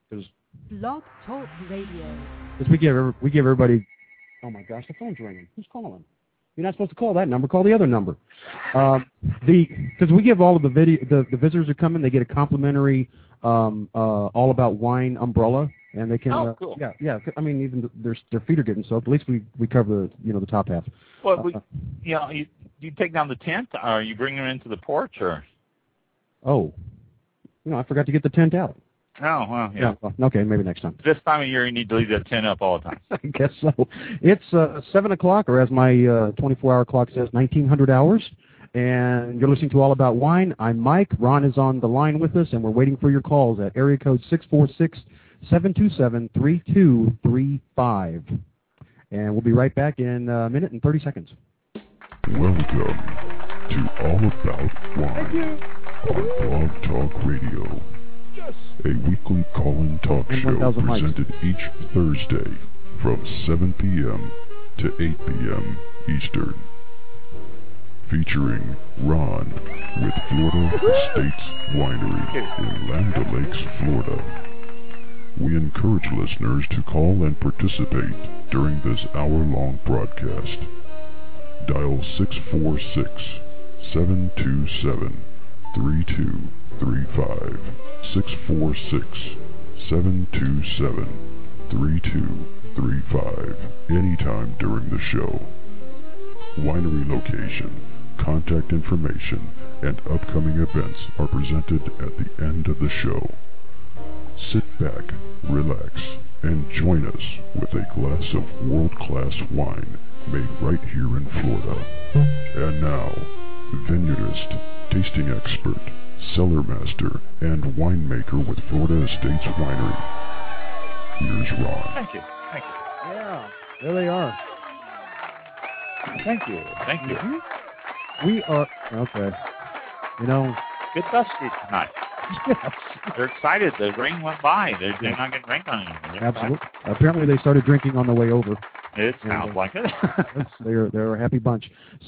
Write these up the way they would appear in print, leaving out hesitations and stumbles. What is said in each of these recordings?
Blog Talk Radio. Because we give everybody. Oh my gosh, the phone's ringing. Who's calling? You're not supposed to call that number. Call the other number. Because we give all of the visitors who come in, they get a complimentary All About Wine umbrella, and they can. Oh, cool. Yeah. I mean, even their feet are getting soaked. At least we cover the top half. Well, you take down the tent, or you bring them into the porch, or? Oh, I forgot to get the tent out. Oh, well, yeah. Okay, maybe next time. This time of year, you need to leave that tent up all the time. I guess so. It's 7 o'clock, or as my 24-hour clock says, 1900 hours. And you're listening to All About Wine. I'm Mike. Ron is on the line with us, and we're waiting for your calls at area code 646-727-3235. And we'll be right back in a minute and 30 seconds. Welcome to All About Wine on Blog Talk Radio. A weekly call-in talk show presented each Thursday from 7 p.m. to 8 p.m. Eastern. Featuring Ron with Florida Estates Winery in Land O'Lakes, Florida. We encourage listeners to call and participate during this hour-long broadcast. Dial 646-727-3235. 646-727-3235. Anytime during the show. Winery location, contact information, and upcoming events are presented at the end of the show. Sit back, relax, and join us with a glass of world-class wine made right here in Florida. And now, vineyardist, tasting expert, cellar master, and winemaker with Florida Estates Winery. Here's Ron. Thank you. Yeah, there they are. Thank you. Mm-hmm. We are okay. Good dusty tonight. Yes. They're excited. The rain went by. They're not going to drink on anything. Absolutely. Apparently, they started drinking on the way over. It sounds like it. They're a happy bunch.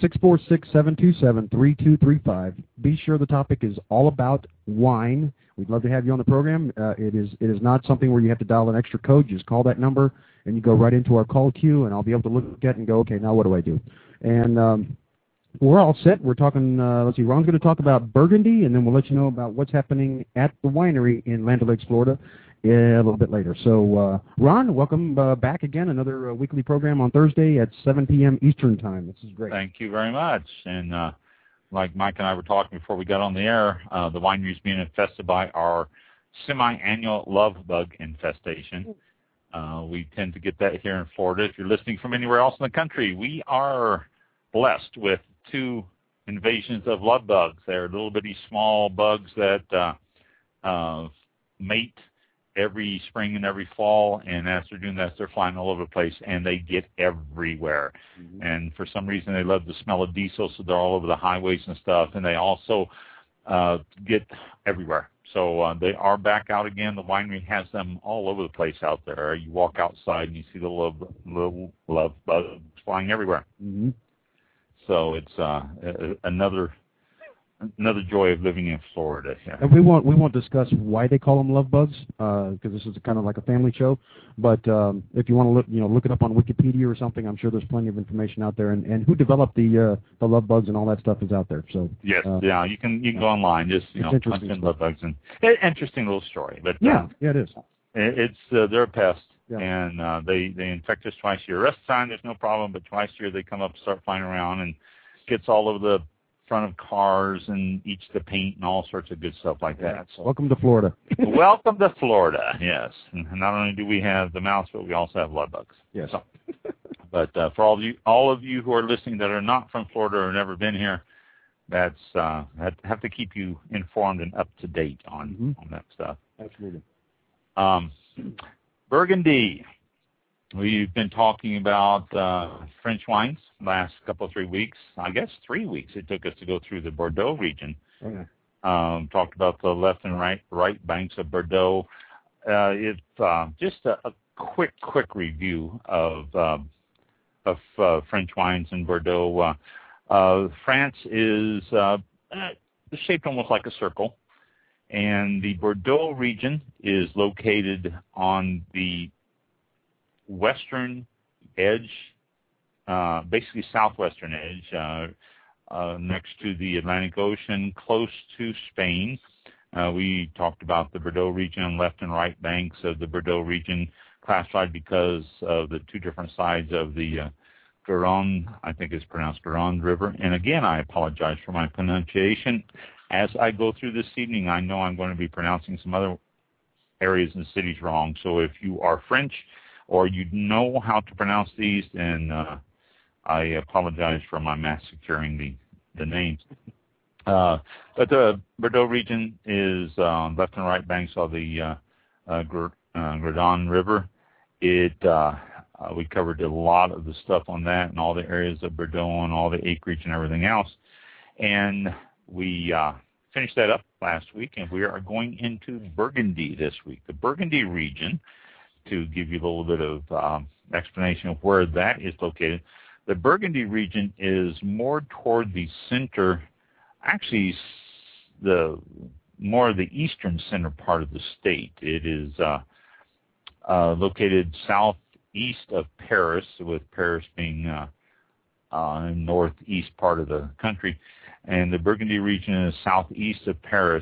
646-727-3235. Be sure the topic is all about wine. We'd love to have you on the program. It is not something where you have to dial an extra code. You just call that number, and you go right into our call queue, and I'll be able to look at it and go, okay, now what do I do? And we're all set. We're talking, let's see, Ron's going to talk about Burgundy, and then we'll let you know about what's happening at the winery in Land O'Lakes, Florida, a little bit later. So, Ron, welcome back again. Another weekly program on Thursday at 7 p.m. Eastern Time. This is great. Thank you very much. And like Mike and I were talking before we got on the air, the winery is being infested by our semi-annual love bug infestation. We tend to get that here in Florida. If you're listening from anywhere else in the country, we are blessed with 2 invasions of love bugs. They're little bitty small bugs that mate every spring and every fall, and as they're doing that, they're flying all over the place, and they get everywhere. Mm-hmm. And for some reason, they love the smell of diesel, so they're all over the highways and stuff, and they also get everywhere. So they are back out again. The winery has them all over the place out there. You walk outside, and you see the little love bugs flying everywhere. Mm-hmm. So it's another joy of living in Florida. Yeah. And we won't discuss why they call them love bugs because this is kind of like a family show. But if you want to look it up on Wikipedia or something, I'm sure there's plenty of information out there. And who developed the love bugs and all that stuff is out there. So yes, you can go online, just punch in love bugs, and interesting little story. But it is. It's they're a pest. Yeah. And they infect us twice a year. The rest of the time, there's no problem, but twice a year they come up and start flying around and gets all over the front of cars and eats the paint and all sorts of good stuff like that. So, welcome to Florida. Welcome to Florida, yes. And not only do we have the mouse, but we also have love bugs. Yes. So, but for all of you who are listening that are not from Florida or never been here, that's have to keep you informed and up to date on that stuff. Absolutely. Burgundy. We've been talking about French wines last couple of 3 weeks. I guess 3 weeks it took us to go through the Bordeaux region. Okay. Talked about the left and right banks of Bordeaux. It's just a quick review of French wines in Bordeaux. France is shaped almost like a circle. And the Bordeaux region is located on the western edge, basically southwestern edge, next to the Atlantic Ocean, close to Spain. We talked about the Bordeaux region on left and right banks of the Bordeaux region, classified because of the two different sides of the Garonne, I think it's pronounced Garonne River. And again, I apologize for my pronunciation. As I go through this evening, I know I'm going to be pronouncing some other areas and cities wrong. So if you are French or you know how to pronounce these, then I apologize for my massacring the names. But the Bordeaux region is left and right banks of the Garonne River. We covered a lot of the stuff on that and all the areas of Bordeaux and all the acreage and everything else. And we finished that up last week, and we are going into Burgundy this week. The Burgundy region, to give you a little bit of explanation of where that is located, the Burgundy region is more toward the center, actually more of the eastern center part of the state. It is located southeast of Paris, with Paris being northeast part of the country. And the Burgundy region is southeast of Paris,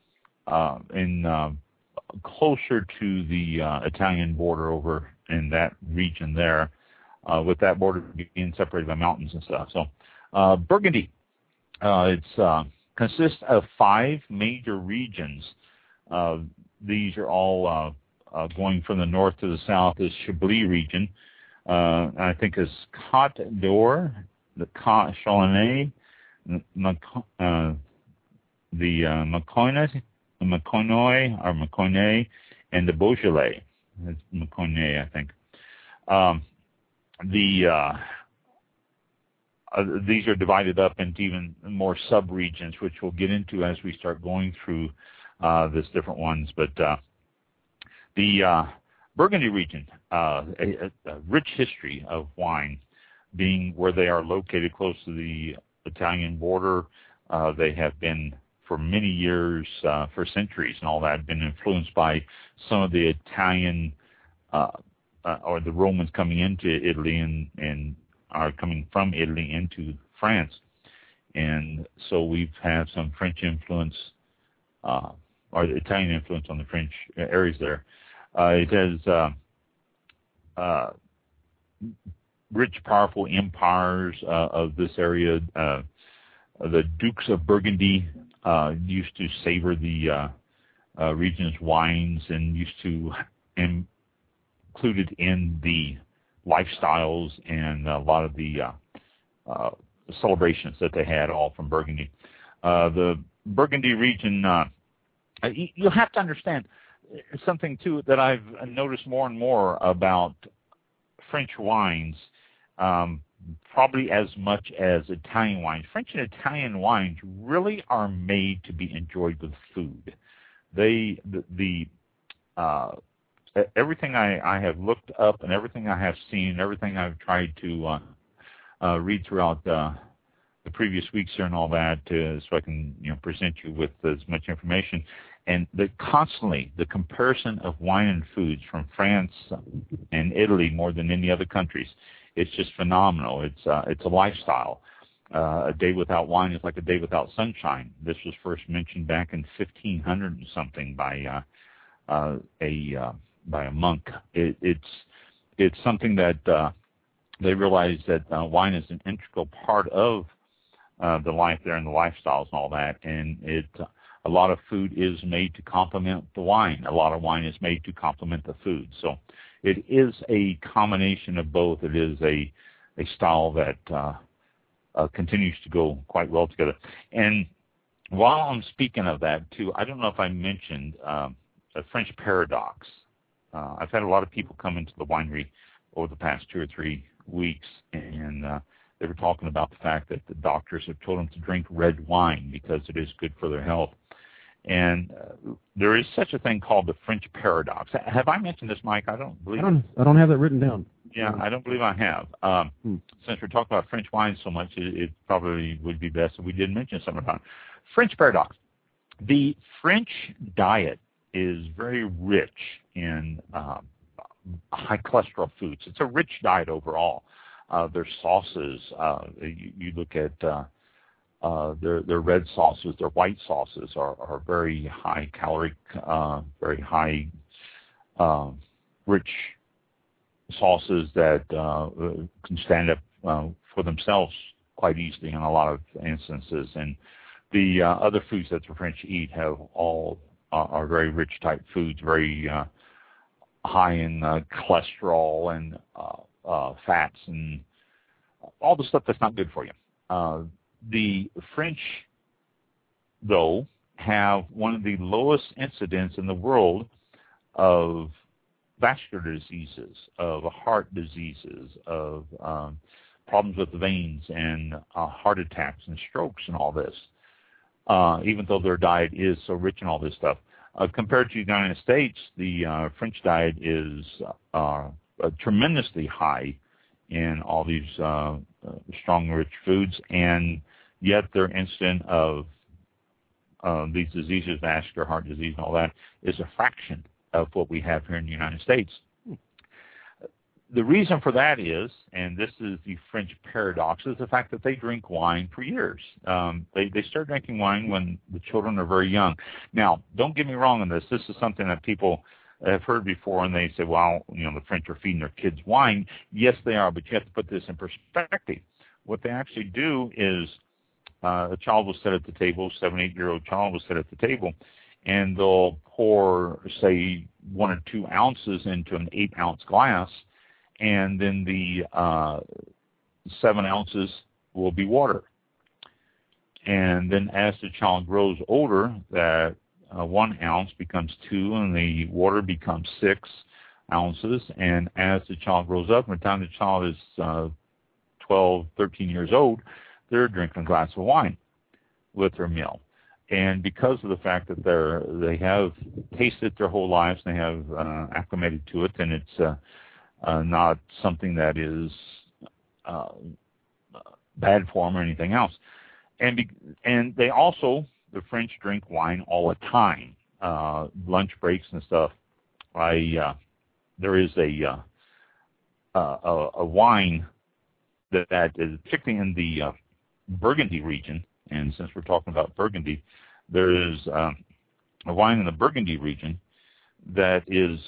closer to the Italian border over in that region there, with that border being separated by mountains and stuff. So Burgundy, consists of 5 major regions. These are all going from the north to the south. Is Chablis region, I think is Côte d'Or, the Côte Chalonnais, the Mâconnais, and the Beaujolais. It's Mâconnais, I think. These are divided up into even more sub-regions, which we'll get into as we start going through this different ones. But the Burgundy region, a rich history of wine, being where they are located close to the Italian border. They have been, for many years, for centuries and all that, been influenced by some of the Italian or the Romans coming into Italy and are coming from Italy into France. And so we've had some French influence, or the Italian influence on the French areas there. It has rich, powerful empires of this area. The Dukes of Burgundy used to savor the region's wines and used to included in the lifestyles and a lot of the celebrations that they had, all from Burgundy. The Burgundy region, you'll have to understand something too that I've noticed more and more about French wines, probably as much as Italian wines. French and Italian wines really are made to be enjoyed with food. Everything I have looked up and everything I have seen, everything I've tried to read throughout the previous weeks here and all that, so I can present you with as much information. And constantly the comparison of wine and foods from France and Italy more than any other countries, it's just phenomenal. It's a lifestyle. A day without wine is like a day without sunshine. This was first mentioned back in 1500 and something by a monk. It's something that they realized that wine is an integral part of the life there and the lifestyles and all that. And a lot of food is made to complement the wine. A lot of wine is made to complement the food. So it is a combination of both. It is a style that continues to go quite well together. And while I'm speaking of that too, I don't know if I mentioned a French paradox. I've had a lot of people come into the winery over the past 2 or 3 weeks, and they were talking about the fact that the doctors have told them to drink red wine because it is good for their health. And there is such a thing called the French paradox. Have I mentioned this, Mike? I don't believe. I don't have that written down. Yeah, I don't believe I have. Since we're talking about French wine so much, it probably would be best if we did mention something about it. French paradox. The French diet is very rich in high cholesterol foods. It's a rich diet overall. Their sauces, you look at their red sauces, their white sauces are very high caloric, very high rich sauces that can stand up for themselves quite easily in a lot of instances. And the other foods that the French eat are very rich type foods, very high in cholesterol and fats and all the stuff that's not good for you. The French, though, have one of the lowest incidents in the world of vascular diseases, of heart diseases, of problems with the veins and heart attacks and strokes and all this, even though their diet is so rich in all this stuff. Compared to the United States, the French diet is tremendously high in all these strong, rich foods, and yet their incidence of these diseases, vascular heart disease and all that, is a fraction of what we have here in the United States. The reason for that is, and this is the French paradox, is the fact that they drink wine for years. They start drinking wine when the children are very young. Now, don't get me wrong on this. This is something that people have heard before, and they say, well, the French are feeding their kids wine. Yes, they are, but you have to put this in perspective. What they actually do is a child will sit at the table, 7, 8-year-old child will sit at the table, and they'll pour, say, 1 or 2 ounces into an 8-ounce glass, and then the 7 ounces will be water. And then as the child grows older, that 1 ounce becomes 2, and the water becomes 6 ounces. And as the child grows up, by the time the child is 12, 13 years old, they're drinking a glass of wine with their meal. And because of the fact that they have tasted their whole lives, they have acclimated to it, and it's not something that is bad for them or anything else. And they also, the French drink wine all the time, lunch breaks and stuff. There is a wine that is particularly in the Burgundy region, and since we're talking about Burgundy, there is a wine in the Burgundy region that is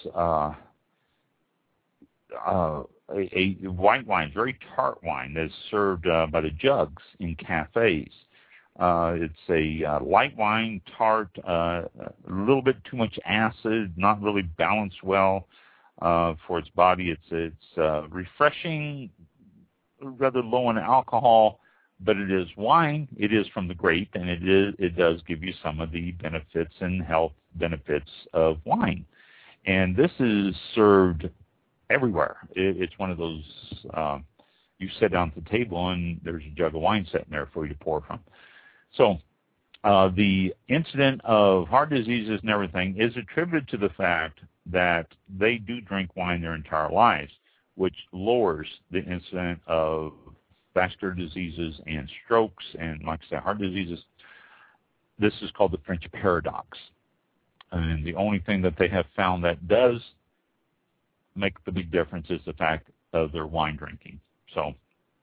a white wine, very tart wine that's served by the jugs in cafes. It's a light wine, tart, a little bit too much acid, not really balanced well for its body. It's refreshing, rather low in alcohol, but it is wine. It is from the grape, and it does give you some of the benefits and health benefits of wine. And this is served everywhere. It's one of those, you sit down at the table and there's a jug of wine sitting there for you to pour from. So the incident of heart diseases and everything is attributed to the fact that they do drink wine their entire lives, which lowers the incident of vascular diseases and strokes and, like I say, heart diseases. This is called the French paradox. And the only thing that they have found that does make the big difference is the fact of their wine drinking. So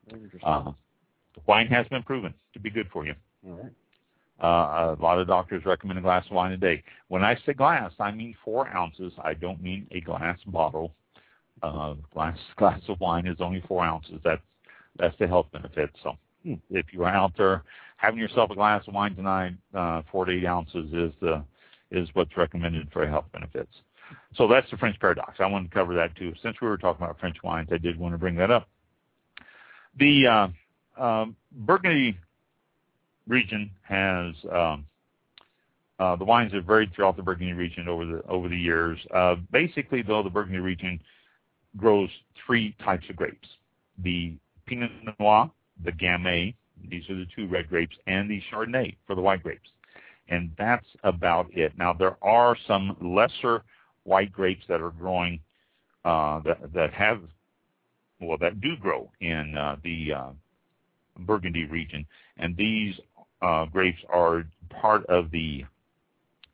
wine has been proven to be good for you. All right. A lot of doctors recommend a glass of wine a day. When I say glass, I mean 4 ounces. I don't mean a glass bottle. Glass of wine is only 4 ounces. That's the health benefit. So if you are out there having yourself a glass of wine tonight, 4 to 8 ounces is what's recommended for health benefits. So that's the French paradox. I wanted to cover that too. Since we were talking about French wines, I did want to bring that up. The Burgundy region has the wines have varied throughout the Burgundy region over the years. Basically, though, the Burgundy region grows 3 types of grapes: the Pinot Noir, the Gamay, these are the 2 red grapes, and the Chardonnay for the white grapes. And that's about it. Now, there are some lesser white grapes that are growing that do grow in the Burgundy region, and these grapes are part of the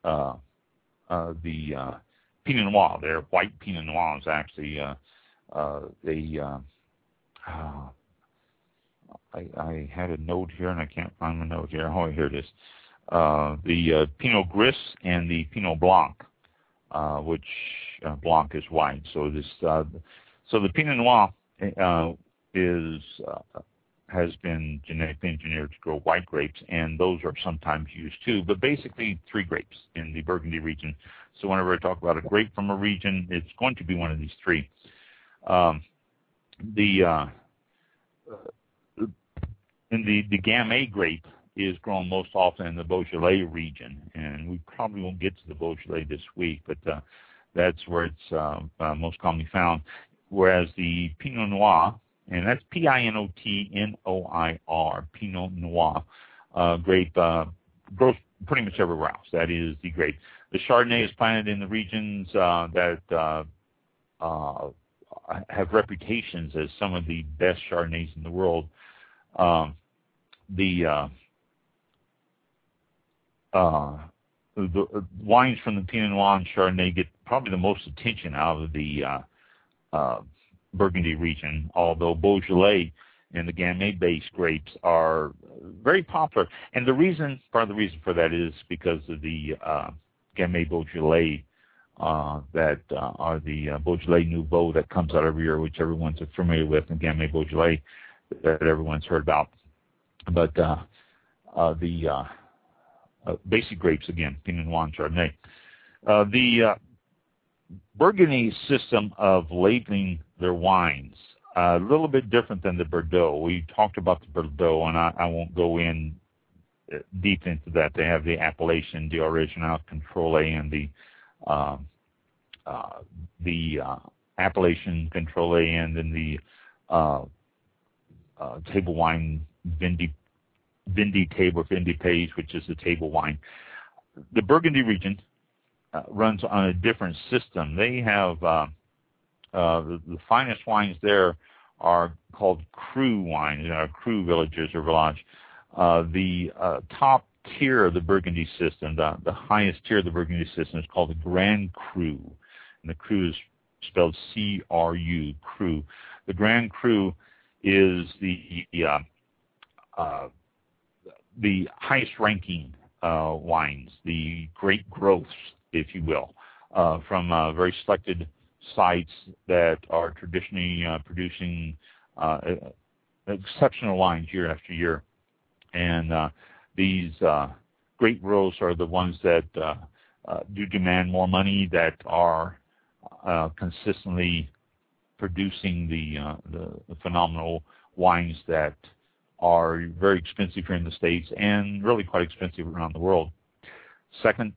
Pinot Noir. They're white Pinot Noirs, actually. I had a note here, and I can't find the note here. Oh, here it is. The Pinot Gris and the Pinot Blanc, which Blanc is white. So the Pinot Noir has been genetically engineered to grow white grapes, and those are sometimes used too. But basically, 3 grapes in the Burgundy region. So whenever I talk about a grape from a region, it's going to be one of these 3. The Gamay grape is grown most often in the Beaujolais region, and we probably won't get to the Beaujolais this week, but that's where it's most commonly found. Whereas the Pinot Noir, and that's Pinotnoir, Pinot Noir grape, grows pretty much everywhere else. That is the grape. The Chardonnay is planted in the regions that have reputations as some of the best Chardonnays in the world. The wines from the Pinot Noir and Chardonnay get probably the most attention out of the Burgundy region, although Beaujolais and the Gamay-based grapes are very popular. And part of the reason for that is because of the Gamay Beaujolais that are the Beaujolais Nouveau that comes out every year, which everyone's familiar with, and Gamay Beaujolais that everyone's heard about. But the basic grapes, again, Pinot Noir and Chardonnay. The Burgundy system of labeling their wines, a little bit different than the Bordeaux. We talked about the Bordeaux, and I won't go in deep into that. They have the appellation d'origine contrôlée and the appellation contrôlée, and then the table wine Vindi table, Vindi page, which is the table wine. The Burgundy region runs on a different system. They have the finest wines there are called cru wines, cru villages or village. The top tier of the Burgundy system, the highest tier of the Burgundy system, is called the Grand Cru, and the cru is spelled C-R-U, cru. The Grand Cru is the highest ranking wines, the great growths, if you will, from very selected sites that are traditionally producing exceptional wines year after year. And these great growths are the ones that do demand more money, that are consistently producing the phenomenal wines that are very expensive here in the States and really quite expensive around the world. Second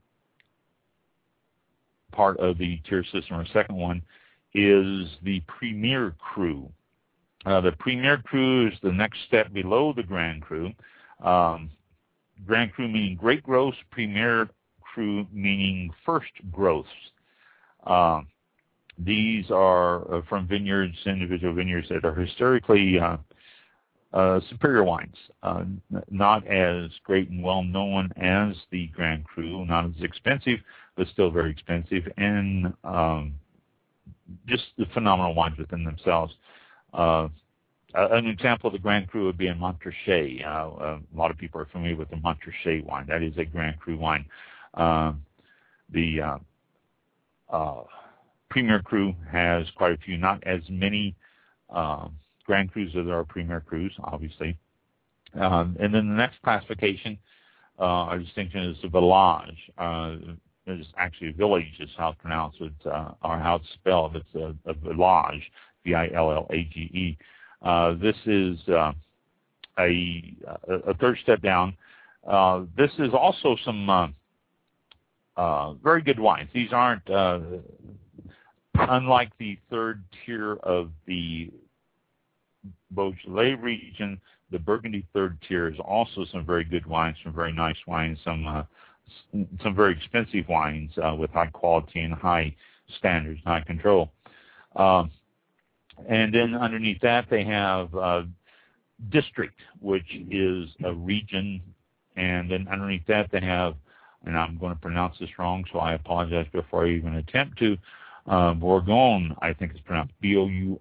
part of the tier system, or second one, is the Premier Cru. The Premier Cru is the next step below the Grand Cru. Grand Cru meaning great growths, Premier Cru meaning first growths. These are from vineyards, individual vineyards that are historically superior wines, not as great and well known as the Grand Cru, not as expensive, but still very expensive, and just the phenomenal wines within themselves. An example of the Grand Cru would be in Montrachet. A lot of people are familiar with the Montrachet wine. That is a Grand Cru wine. The Premier Cru has quite a few, not as many Grand Crus as there are Premier Crus, obviously. And then the next classification or distinction is the village. It's actually a village is how it's pronounced, or how it's spelled. It's a village, V-I-L-L-A-G-E. This is a third step down. This is also some very good wines. These aren't, unlike the third tier of the Beaujolais region, the Burgundy third tier is also some very good wines, some very nice wines, some very expensive wines with high quality and high standards, high control. And then underneath that, they have district, which is a region, and then underneath that, they have and I'm going to pronounce this wrong, so I apologize before I even attempt to. Bourgogne, I think it's pronounced Bourgogne,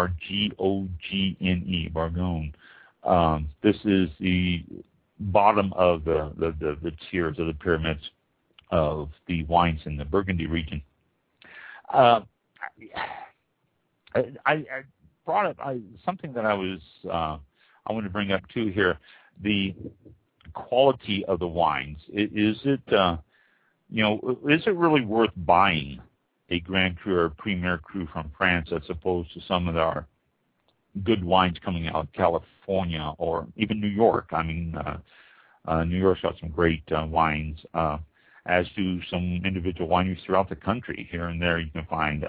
Bourgogne. This is the bottom of the tiers of the pyramids of the wines in the Burgundy region. I brought up something that I want to bring up too here. The quality of the wines. Is it really worth buying a Grand Cru or a Premier Cru from France as opposed to some of our good wines coming out of California or even New York? I mean, New York's got some great wines, as do some individual wineries throughout the country. Here and there you can find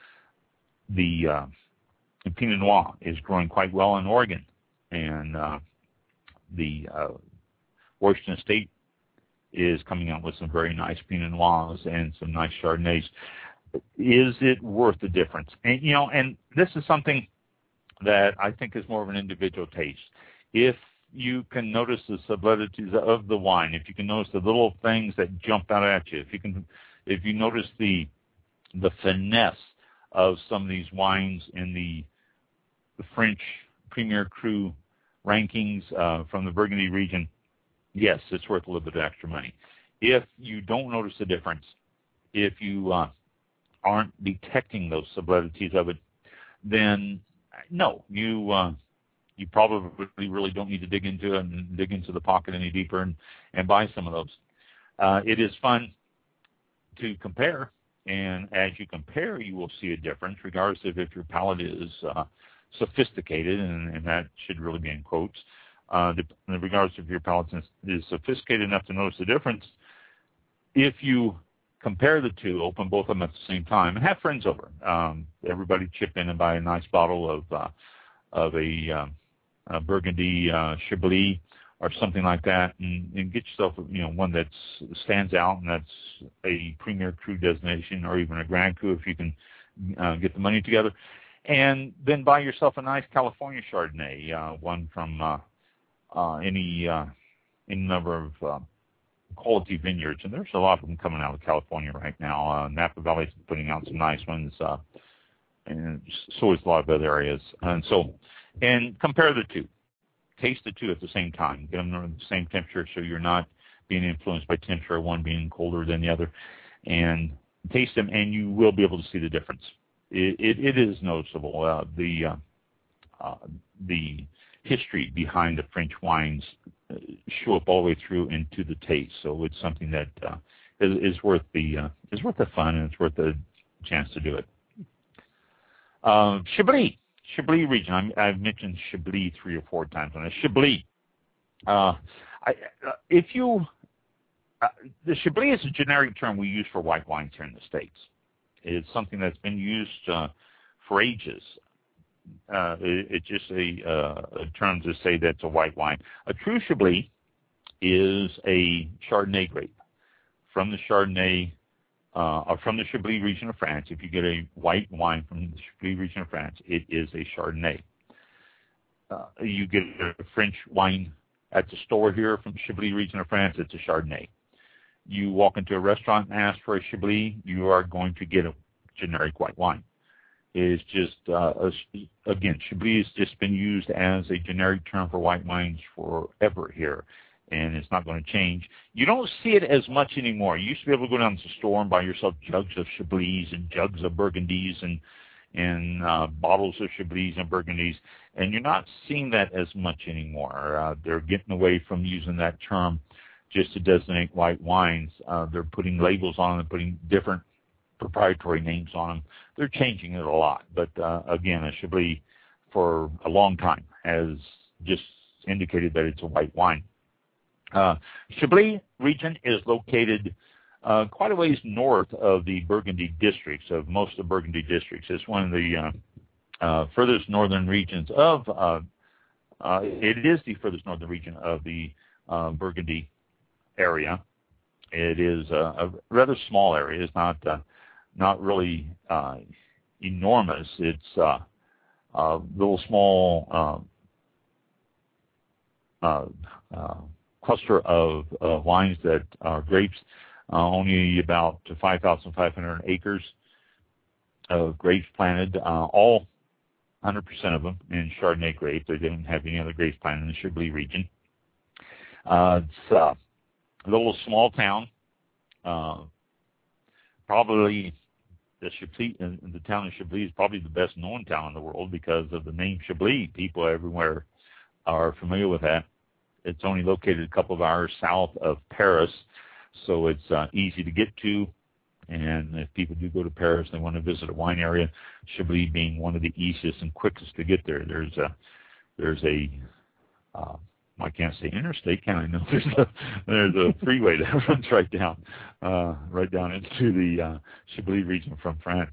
the Pinot Noir is growing quite well in Oregon, and the Washington Estate is coming out with some very nice Pinot Noirs and some nice Chardonnays. Is it worth the difference? And and this is something that I think is more of an individual taste. If you can notice the subtleties of the wine, if you can notice the little things that jump out at you, if you notice the finesse of some of these wines in the French Premier Cru rankings from the Burgundy region, yes, it's worth a little bit of extra money. If you don't notice the difference, if you aren't detecting those subtleties of it, then no, you probably really don't need to dig into it and dig into the pocket any deeper and buy some of those. It is fun to compare, and as you compare, you will see a difference, regardless of if your palate is sophisticated, and that should really be in quotes. Regardless if your palate is sophisticated enough to notice the difference, if you compare the two, open both of them at the same time, and have friends over. Everybody chip in and buy a nice bottle of a Burgundy Chablis or something like that, and get yourself one that stands out, and that's a Premier Cru designation, or even a Grand Cru if you can get the money together. And then buy yourself a nice California Chardonnay, one from any number of quality vineyards, and there's a lot of them coming out of California right now. Napa Valley's putting out some nice ones, and so is a lot of other areas. And compare the two. Taste the two at the same time. Get them at the same temperature so you're not being influenced by temperature, one being colder than the other. And taste them, and you will be able to see the difference. It is noticeable. The history behind the French wines show up all the way through into the taste. So it's something that is worth the fun, and it's worth the chance to do it. Chablis region. I've mentioned Chablis 3 or 4 times on it. Chablis. The Chablis is a generic term we use for white wines here in the States. It's something that's been used for ages. It's just a term to say that's a white wine. A true Chablis is a Chardonnay grape from the Chardonnay or from the Chablis region of France. If you get a white wine from the Chablis region of France, it is a Chardonnay. You get a French wine at the store here from the Chablis region of France, it's a Chardonnay. You walk into a restaurant and ask for a Chablis, you are going to get a generic white wine. It's just, again, Chablis has just been used as a generic term for white wines forever here, and it's not going to change. You don't see it as much anymore. You used to be able to go down to the store and buy yourself jugs of Chablis and jugs of Burgundies and bottles of Chablis and Burgundies, and you're not seeing that as much anymore. They're getting away from using that term just to designate white wines. They're putting labels on them, putting different proprietary names on them. They're changing it a lot. But again, a Chablis for a long time has just indicated that it's a white wine. Chablis region is located quite a ways north of the Burgundy districts, of most of the Burgundy districts. It's one of the furthest northern regions of, it is the furthest northern region of the Burgundy area. It is a rather small area. It's not really enormous. It's a little small cluster of wines that are grapes, only about 5,500 acres of grapes planted, all 100% of them in Chardonnay grapes. They didn't have any other grapes planted in the Chablis region. It's a little small town. Probably the town of Chablis is probably the best known town in the world because of the name Chablis. People everywhere are familiar with that. It's only located a couple of hours south of Paris, so it's easy to get to. And if people do go to Paris, they want to visit a wine area, Chablis being one of the easiest and quickest to get there. There's a I can't say interstate, can I? No, there's a freeway that runs right down into the Chablis region from France.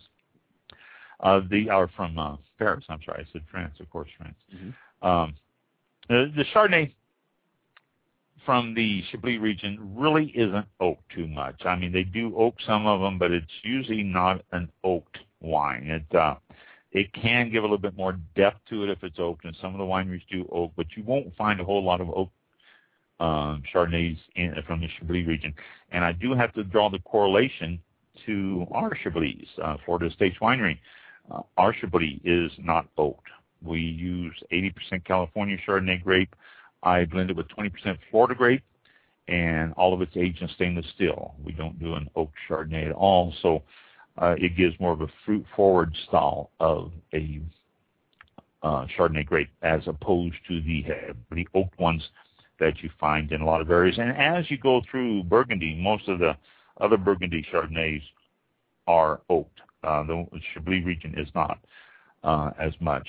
From Paris. I'm sorry, I said France, of course, France. Mm-hmm. The Chardonnay from the Chablis region really isn't oaked too much. I mean, they do oak some of them, but it's usually not an oaked wine. It can give a little bit more depth to it if it's oaked, and some of the wineries do oak, but you won't find a whole lot of oak Chardonnays from the Chablis region. And I do have to draw the correlation to our Chablis, Florida Estates Winery. Our Chablis is not oaked. We use 80% California Chardonnay grape. I blend it with 20% Florida grape, and all of it's aged in stainless steel. We don't do an oak Chardonnay at all, so it gives more of a fruit-forward style of a Chardonnay grape as opposed to the oaked ones that you find in a lot of areas. And as you go through Burgundy, most of the other Burgundy Chardonnays are oaked. The Chablis region is not as much.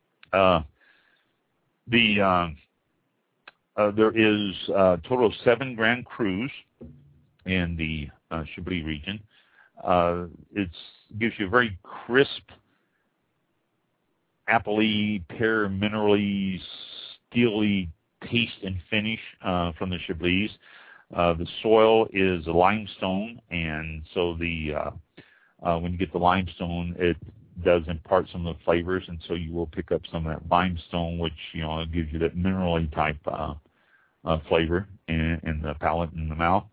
There is a total of 7 Grand Crus in the Chablis region. It gives you a very crisp, appley, pear, minerally, steely taste and finish from the Chablis. The soil is limestone, and so when you get the limestone, it does impart some of the flavors, and so you will pick up some of that limestone, which gives you that minerally type flavor in the palate and the mouth.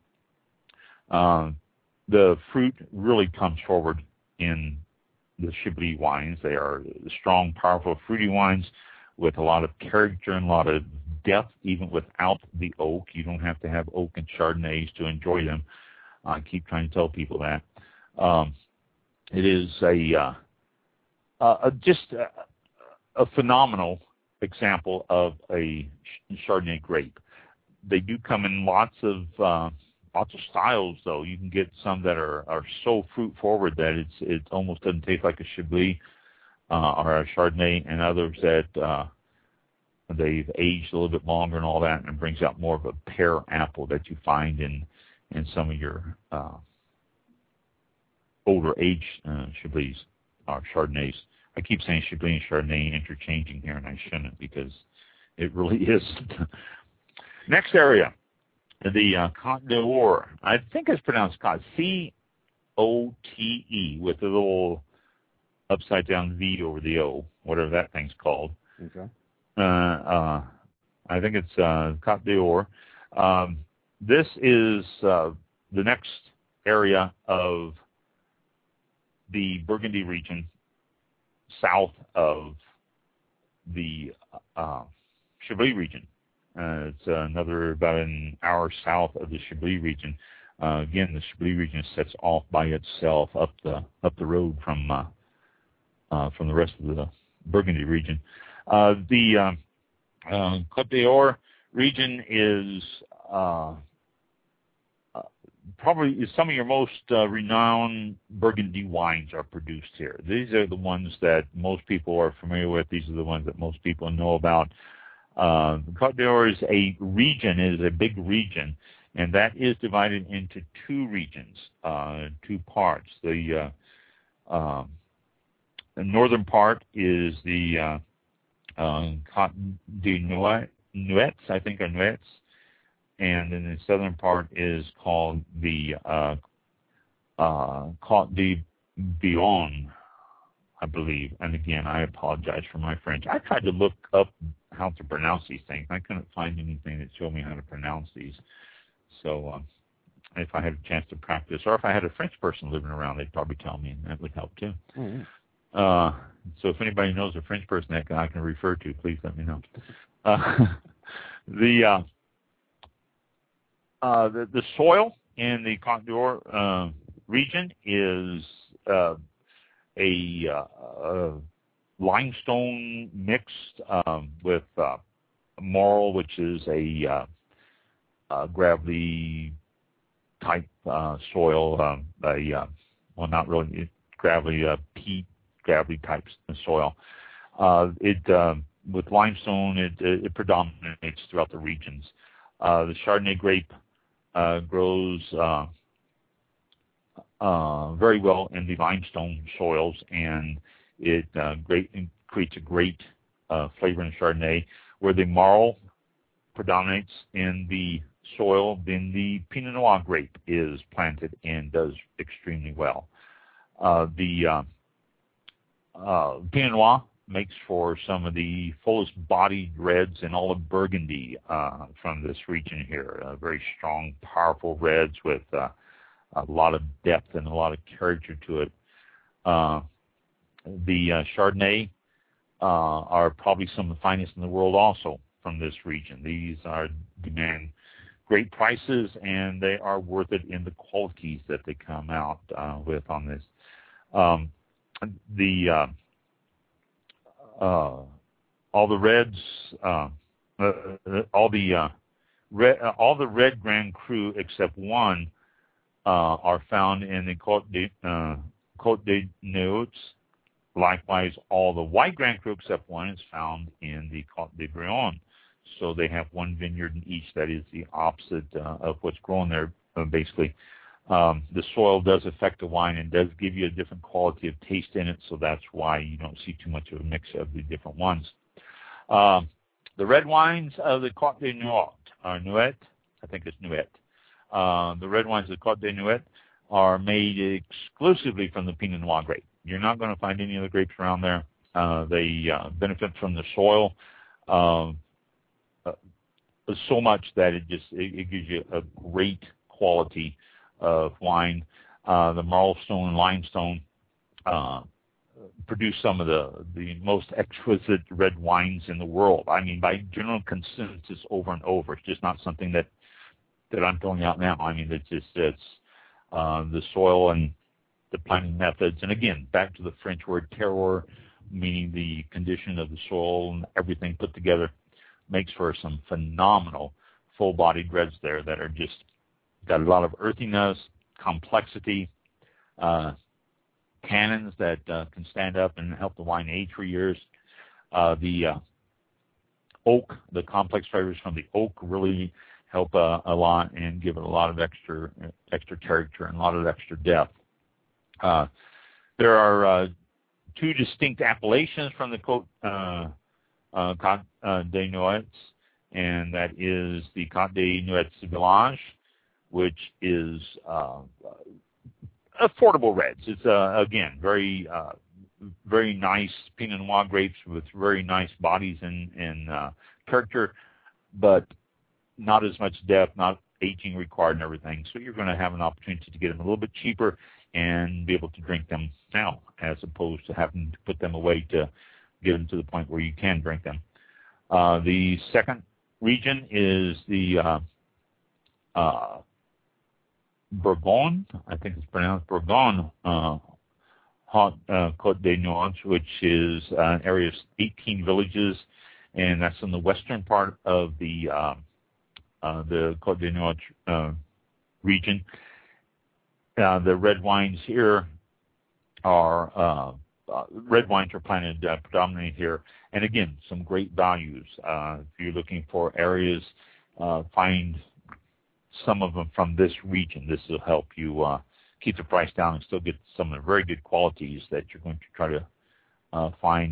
The fruit really comes forward in the Chablis wines. They are strong, powerful, fruity wines with a lot of character and a lot of depth, even without the oak. You don't have to have oak and Chardonnays to enjoy them. I keep trying to tell people that. It is just a phenomenal example of a Chardonnay grape. They do come in lots of styles, though. You can get some that are so fruit forward that it almost doesn't taste like a Chablis or a Chardonnay, and others that they've aged a little bit longer and all that, and it brings out more of a pear apple that you find in some of your older age Chablis or Chardonnays. I keep saying Chablis and Chardonnay interchanging here, and I shouldn't because it really is. Next area, the Côte d'Or. I think it's pronounced C-O-T-E with a little upside down V over the O, whatever that thing's called. Okay. I think it's Côte d'Or. This is the next area of the Burgundy region, south of the Chablis region. It's another about an hour south of the Chablis region. Again, the Chablis region sets off by itself up the road from the rest of the Burgundy region. The Côte d'Or region is probably some of your most renowned Burgundy wines are produced here. These are the ones that most people are familiar with. These are the ones that most people know about. The Côte d'Or is a region, it is a big region, and that is divided into 2 regions, 2 parts. The northern part is the Côte de Nuits, I think, or Nuits, and then the southern part is called the Côte de Beaune, I believe. And again, I apologize for my French. I tried to look up how to pronounce these things. I couldn't find anything that showed me how to pronounce these. So if I had a chance to practice, or if I had a French person living around, they'd probably tell me, and that would help too. Oh, So if anybody knows a French person that I can refer to, please let me know. The soil in the Côte d'Or region is a limestone mixed with marl, which is a gravelly type soil. Well, not really gravelly, peat gravelly type soil. With limestone, it predominates throughout the regions. The Chardonnay grape grows very well in the limestone soils, and it creates a great flavor in Chardonnay. Where the marl predominates in the soil, then the Pinot Noir grape is planted and does extremely well. The Pinot Noir makes for some of the fullest bodied reds in all of Burgundy from this region here. Very strong, powerful reds with a lot of depth and a lot of character to it. The Chardonnay are probably some of the finest in the world also from this region. These demand great prices, and they are worth it in the qualities that they come out with on this. All the reds, all the red Grand Cru except one are found in the Côte des Neiges. Likewise, all the white Grand Cru except one is found in the Côte de Brion. So they have one vineyard in each that is the opposite of what's growing there, basically. The soil does affect the wine and does give you a different quality of taste in it, so that's why you don't see too much of a mix of the different ones. The red wines of the Côte de Nuit, I think it's Nuit. The red wines of the Côte de Nuit are made exclusively from the Pinot Noir grape. You're not going to find any other grapes around there. They benefit from the soil so much that it gives you a great quality of wine. The marlstone and limestone produce some of the most exquisite red wines in the world. I mean, by general consensus over and over. It's just not something that I'm throwing out now. I mean, it's the soil and the planting methods. And again, back to the French word terroir, meaning the condition of the soil and everything put together, makes for some phenomenal full-bodied reds there that are just got a lot of earthiness, complexity, tannins that can stand up and help the wine age for years. The oak, the complex flavors from the oak really help a lot and give it a lot of extra character and a lot of extra depth. There are two distinct appellations from the Côte des Nuits, and that is the Côte des Nuits Village, which is affordable reds. It's again very nice Pinot Noir grapes with very nice bodies and character, but not as much depth, not aging required and everything. So you're going to have an opportunity to get them a little bit cheaper and be able to drink them now, as opposed to having to put them away to get them to the point where you can drink them. The second region is the Bourgogne, I think it's pronounced Bourgogne, Côte des Nuits, which is an area of 18 villages, and that's in the western part of the Côte des Nuits region. The red wines here are planted predominantly here, and again, some great values. If you're looking for areas, find some of them from this region. This will help you keep the price down and still get some of the very good qualities that you're going to try to find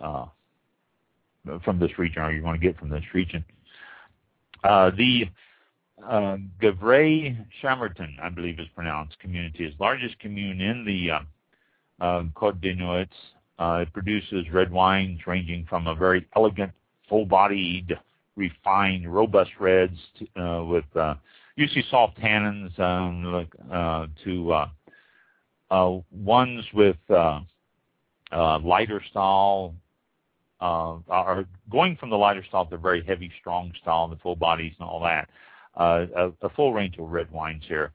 from this region, or you want to get from this region. The Gevrey-Chambertin, I believe is pronounced, community is the largest commune in the Côte des Nuits. It produces red wines ranging from a very elegant full-bodied, refined, robust reds with usually soft tannins, to ones with lighter style, are going from the lighter style to the very heavy, strong style, the full bodies and all that. A full range of red wines here.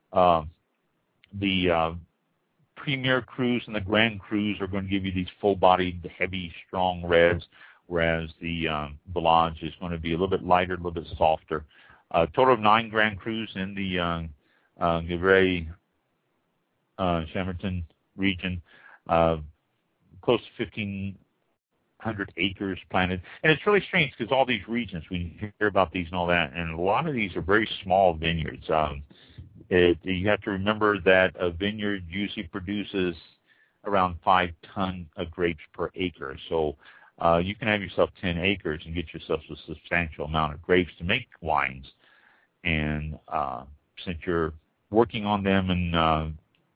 The Premier Crus and the Grand Crus are going to give you these full-bodied, heavy, strong reds, whereas the Village is going to be a little bit lighter, a little bit softer. Total of 9 Grand Crus in the Gevrey Chambertin region, close to 1,500 acres planted. And it's really strange because all these regions, we hear about these and all that, and a lot of these are very small vineyards. You have to remember that a vineyard usually produces around 5 tons of grapes per acre. So you can have yourself 10 acres and get yourself a substantial amount of grapes to make wines. And since you're working on them and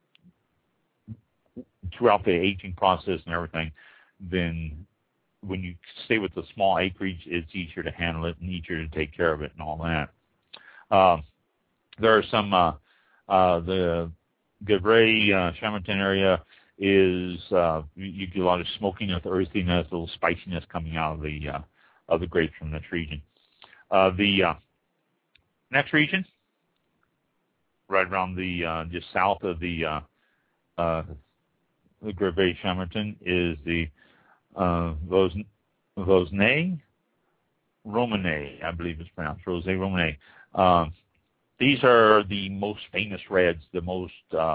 throughout the aging process and everything, then when you stay with the small acreage, it's easier to handle it and easier to take care of it and all that. There are some, the Gevrey Chambertin area is, you get a lot of smokiness, earthiness, a little spiciness coming out of the grapes from this region. The next region, right around the just south of the Gevrey Chambertin, is the Vosne Romanée, I believe it's pronounced, Rosé Romanée. These are the most famous reds, the most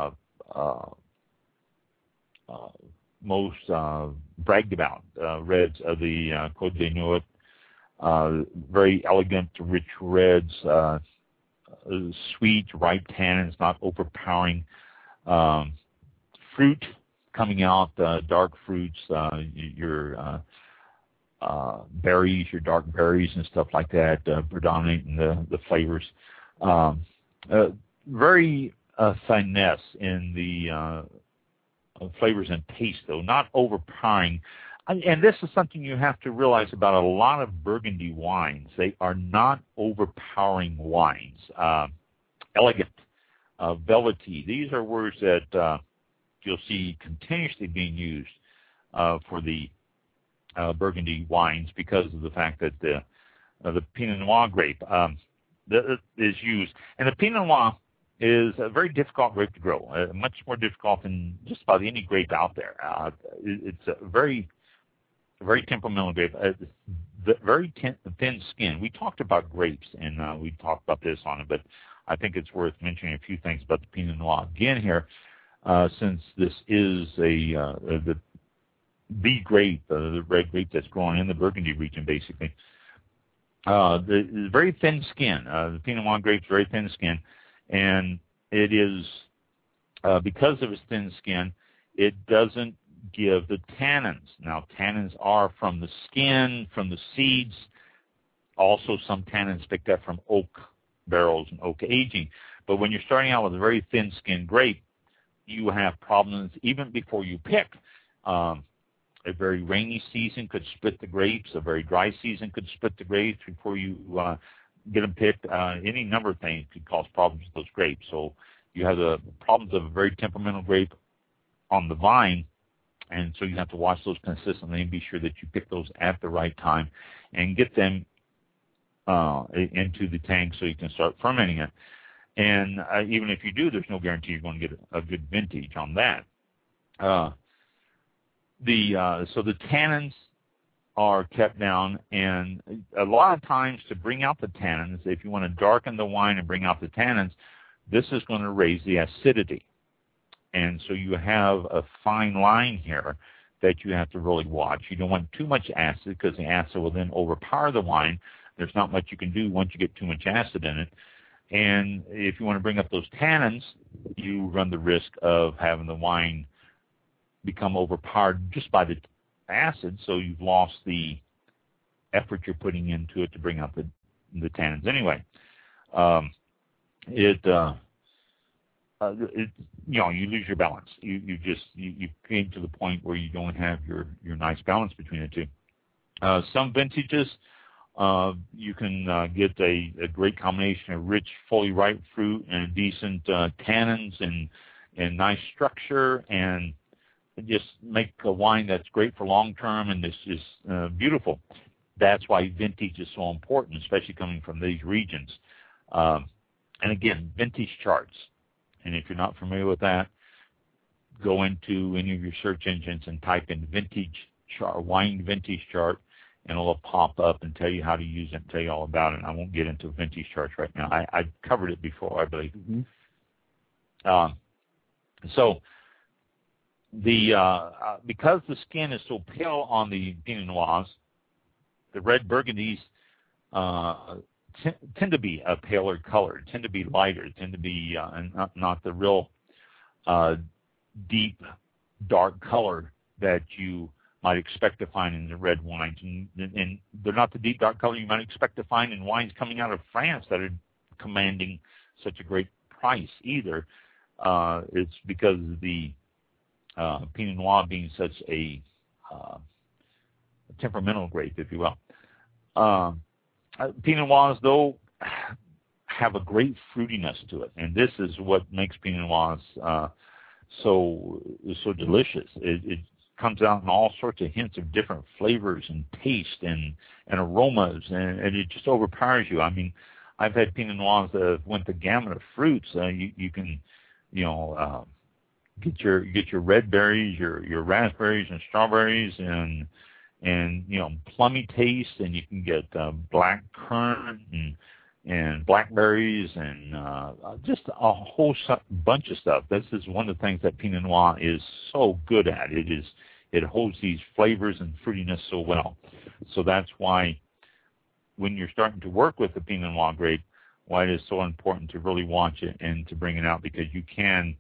bragged about reds of the Côte de Nuit. Very elegant, rich reds, sweet, ripe tannins, not overpowering. Fruit coming out, dark fruits, your berries, your dark berries and stuff like that, predominating the flavors. Very finesse in the flavors and taste, though, not overpowering. And this is something you have to realize about a lot of Burgundy wines. They are not overpowering wines. Elegant, velvety. These are words that you'll see continuously being used for the Burgundy wines because of the fact that the Pinot Noir grape is used. And the Pinot Noir is a very difficult grape to grow, much more difficult than just about any grape out there. It's a very temperamental grape, very thin skin. We talked about grapes, and we talked about this on it, but I think it's worth mentioning a few things about the Pinot Noir again here, since this is the grape, the red grape that's growing in the Burgundy region, basically. The very thin skin. The Pinot Noir grape's very thin skin, and it is because of its thin skin, it doesn't give the tannins. Now, tannins are from the skin, from the seeds, also some tannins picked up from oak barrels and oak aging. But when you're starting out with a very thin-skinned grape, you have problems even before you pick. A very rainy season could split the grapes. A very dry season could split the grapes before you get them picked. Any number of things could cause problems with those grapes. So you have the problems of a very temperamental grape on the vine, and so you have to watch those consistently and be sure that you pick those at the right time and get them into the tank so you can start fermenting it. And even if you do, there's no guarantee you're going to get a good vintage on that. So the tannins are kept down, and a lot of times to bring out the tannins, if you want to darken the wine and bring out the tannins, this is going to raise the acidity. And so you have a fine line here that you have to really watch. You don't want too much acid because the acid will then overpower the wine. There's not much you can do once you get too much acid in it. And if you want to bring up those tannins, you run the risk of having the wine become overpowered just by the acid, so you've lost the effort you're putting into it to bring out the tannins. Anyway, you lose your balance. You came to the point where you don't have your nice balance between the two. Some vintages, you can get a great combination of rich, fully ripe fruit and decent tannins and nice structure, and just make a wine that's great for long term, and this is beautiful. That's why vintage is so important, especially coming from these regions. And again, vintage charts. And if you're not familiar with that, go into any of your search engines and type in vintage chart, wine vintage chart, and it'll pop up and tell you how to use it and tell you all about it. I won't get into vintage charts right now. I covered it before, I believe. Mm-hmm. So because the skin is so pale on the Pinot Noirs, the red Burgundies tend to be a paler color, tend to be lighter, tend to be not the real deep, dark color that you might expect to find in the red wines. And they're not the deep, dark color you might expect to find in wines coming out of France that are commanding such a great price either. It's because of the Pinot Noir being such a temperamental grape, if you will. Pinot Noirs, though, have a great fruitiness to it, and this is what makes Pinot Noirs so delicious. It comes out in all sorts of hints of different flavors and taste and aromas, and it just overpowers you. I mean, I've had Pinot Noirs that went the gamut of fruits. You can, get your red berries, your raspberries and strawberries, and plummy taste, and you can get black currant and blackberries and just a whole bunch of stuff. This is one of the things that Pinot Noir is so good at. It holds these flavors and fruitiness so well. So that's why when you're starting to work with the Pinot Noir grape, why it is so important to really watch it and to bring it out, because you can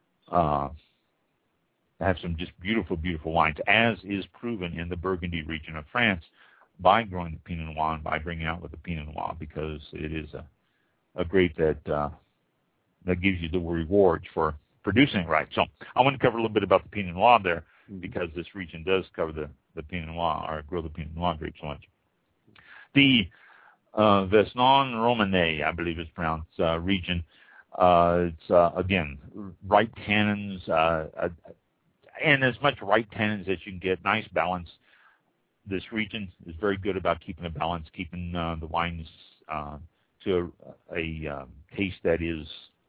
have some just beautiful, beautiful wines, as is proven in the Burgundy region of France by growing the Pinot Noir and by bringing out with the Pinot Noir, because it is a grape that gives you the rewards for producing it right. So I want to cover a little bit about the Pinot Noir there, because this region does cover the Pinot Noir, or grow the Pinot Noir grape so much. The Vesnon Romanée, I believe it's pronounced, region, it's, again, ripe tannins, and as much ripe tannins as you can get, nice balance. This region is very good about keeping a balance, keeping the wines to a taste that is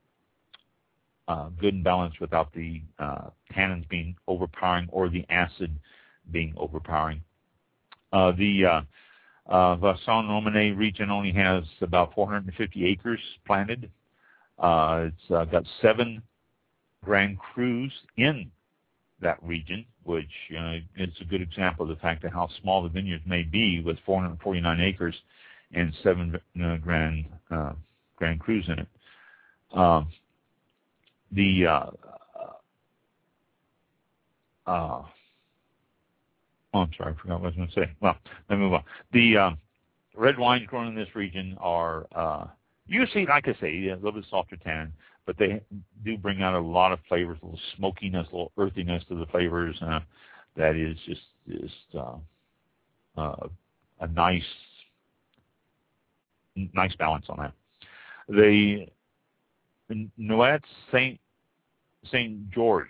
good and balanced without the tannins being overpowering or the acid being overpowering. The Vesnon Romanée region only has about 450 acres planted. It's got 7 Grand Crus in that region, which is a good example of the fact of how small the vineyards may be, with 449 acres and 7 Grand Crus in it. I'm sorry, I forgot what I was going to say. Well, let me move on. The red wines grown in this region are usually, like I say, a little bit softer tannin, but they do bring out a lot of flavors, a little smokiness, a little earthiness to the flavors. That is just a nice balance on that. The Nuits Saint George.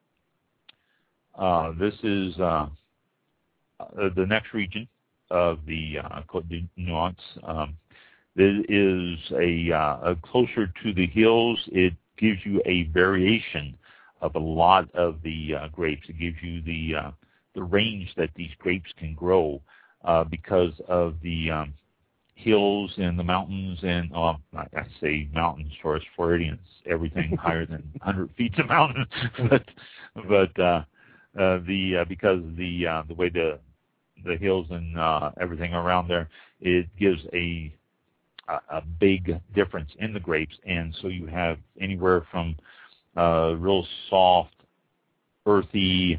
This is the next region of the Côte de Nuits. It is a closer to the hills. It gives you a variation of a lot of the grapes. It gives you the range that these grapes can grow because of the hills and the mountains, and I say mountains for us Floridians, everything higher than 100 feet's a mountain, but because the way the hills and everything around there, it gives a big difference in the grapes. And so you have anywhere from real soft, earthy,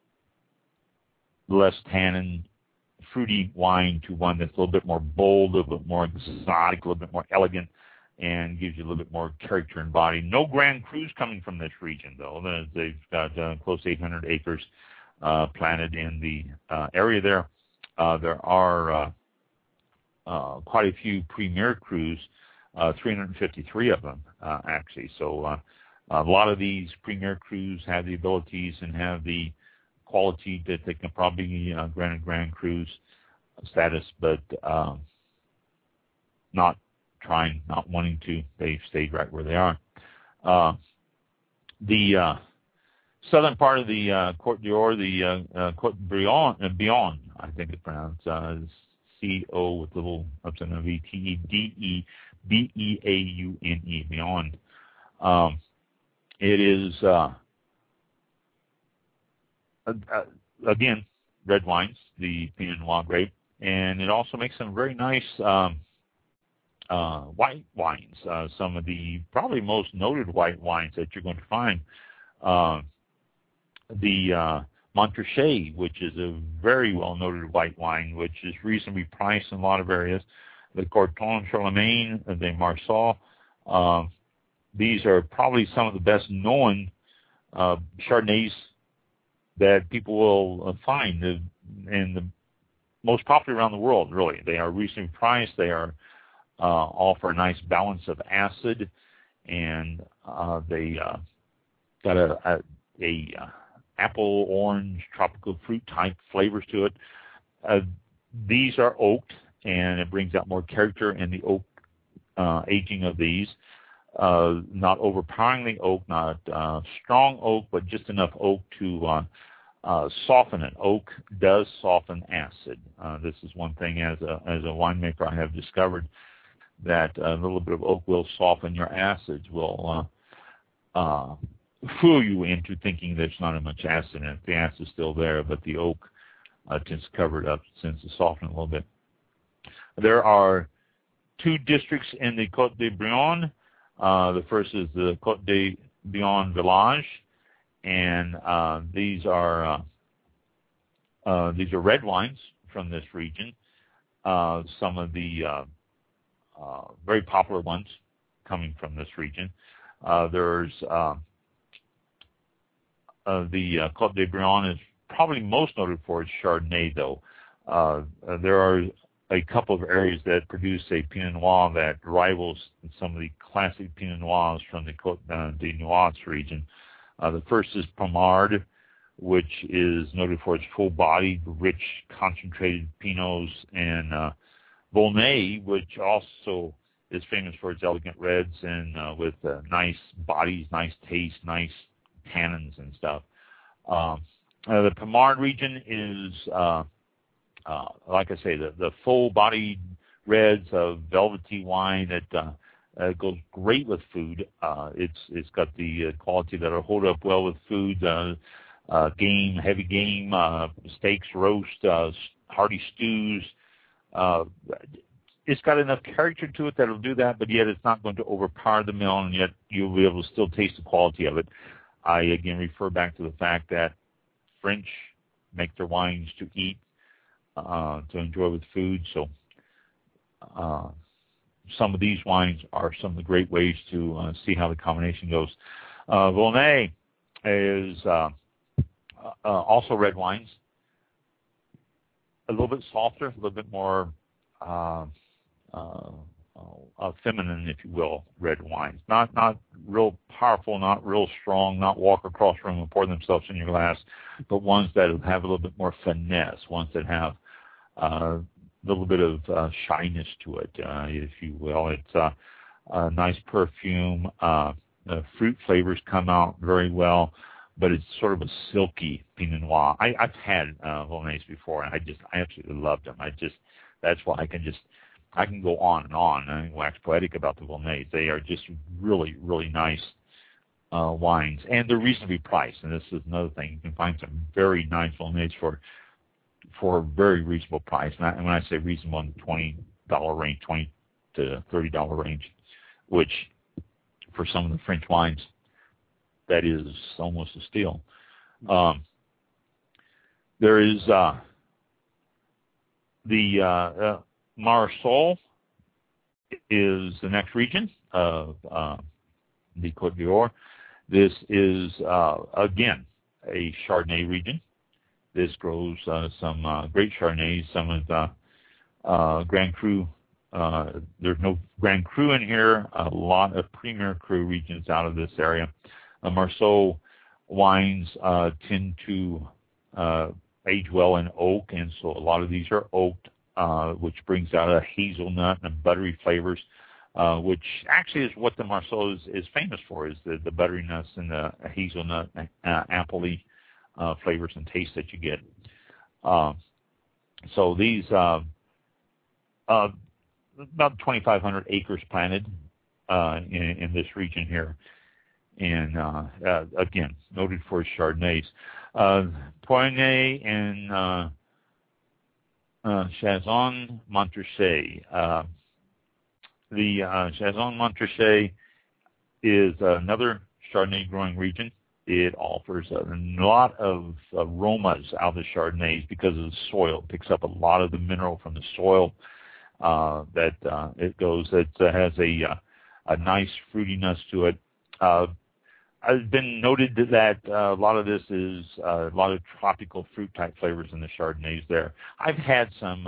less tannin, fruity wine to one that's a little bit more bold, a little bit more exotic, a little bit more elegant, and gives you a little bit more character and body. No Grand Crus coming from this region, though. They've got close to 800 acres planted in the area there. there are quite a few premier crus, 353 of them actually. So a lot of these premier crus have the abilities and have the quality that they can probably granted Grand Cru's status, but not wanting to. They've stayed right where they are. The southern part of the Côte d'Or, the Côte Beyond, I think it's pronounced, C-O with little ups and V-T-E-D-E-B-E-A-U-N-E, Beyond. It is, again, red wines, the Pinot Noir grape, and it also makes some very nice white wines. Some of the probably most noted white wines that you're going to find. The Montrachet, which is a very well-noted white wine, which is reasonably priced in a lot of areas. The Corton Charlemagne, the Marsanne. These are probably some of the best-known Chardonnays that people will find, and the most popular around the world, really. They are reasonably priced. They are offer a nice balance of acid, and they got a apple, orange, tropical fruit type flavors to it. These are oaked, and it brings out more character in the oak aging of these. Not overpoweringly oak, not strong oak, but just enough oak to soften it. Oak does soften acid. This is one thing as a winemaker I have discovered, that a little bit of oak will soften your acids, will fool you into thinking there's not as much acid in it. The acid's still there, but the oak tends to cover it up, tends to soften it a little bit. There are two districts in the Côte de Brion. The first is the Côte de Brion Village, and these are red wines from this region. Some of the very popular ones coming from this region. There's the Côte de Brion is probably most noted for its Chardonnay, though. There are a couple of areas that produce a Pinot Noir that rivals some of the classic Pinot Noirs from the Côte de Nuits region. The first is Pommard, which is noted for its full-bodied, rich, concentrated Pinots, and Volnay, which also is famous for its elegant reds and with nice bodies, nice taste, nice tannins and stuff. The Pommard region is, like I say, the full-bodied reds of velvety wine that goes great with food. It's got the quality that'll hold up well with food. Game, heavy game, steaks, roast, hearty stews. It's got enough character to it that'll do that, but yet it's not going to overpower the meal, and yet you'll be able to still taste the quality of it. I again refer back to the fact that French make their wines to eat, to enjoy with food. So some of these wines are some of the great ways to see how the combination goes. Volnay is also red wines. A little bit softer, a little bit more feminine, if you will, red wines. Not real powerful, not real strong, not walk across the room and pour themselves in your glass, but ones that have a little bit more finesse, ones that have a little bit of shyness to it, if you will. It's a nice perfume. The fruit flavors come out very well, but it's sort of a silky Pinot Noir. I've had Volnays before, and I absolutely loved them. That's why I can go on and on and wax poetic about the Volnays. They are just really, really nice wines, and they're reasonably priced. And this is another thing: you can find some very nice Volnays for a very reasonable price. And when I say reasonable, in the $20 range, $20 to $30 range, which for some of the French wines, that is almost a steal. There is the Marsanne is the next region of the Côte d'Or. This is, again, a Chardonnay region. this grows some great Chardonnays, some of the Grand Cru. There's no Grand Cru in here. A lot of Premier Cru regions out of this area. Marceau wines tend to age well in oak, and so a lot of these are oaked, which brings out a hazelnut and buttery flavors, which actually is what the Marceau is famous for, is the butteriness and the hazelnut ample flavors and taste that you get. So these, about 2,500 acres planted in this region here. And again, noted for its Chardonnays. Poignay and Chazon Montrachet. The Chazon Montrachet is another Chardonnay growing region. It offers a lot of aromas out of the Chardonnays because of the soil. It picks up a lot of the mineral from the soil that it goes. It has a nice fruitiness to it. I've been noted that a lot of this is a lot of tropical fruit type flavors in the Chardonnays there. I've had some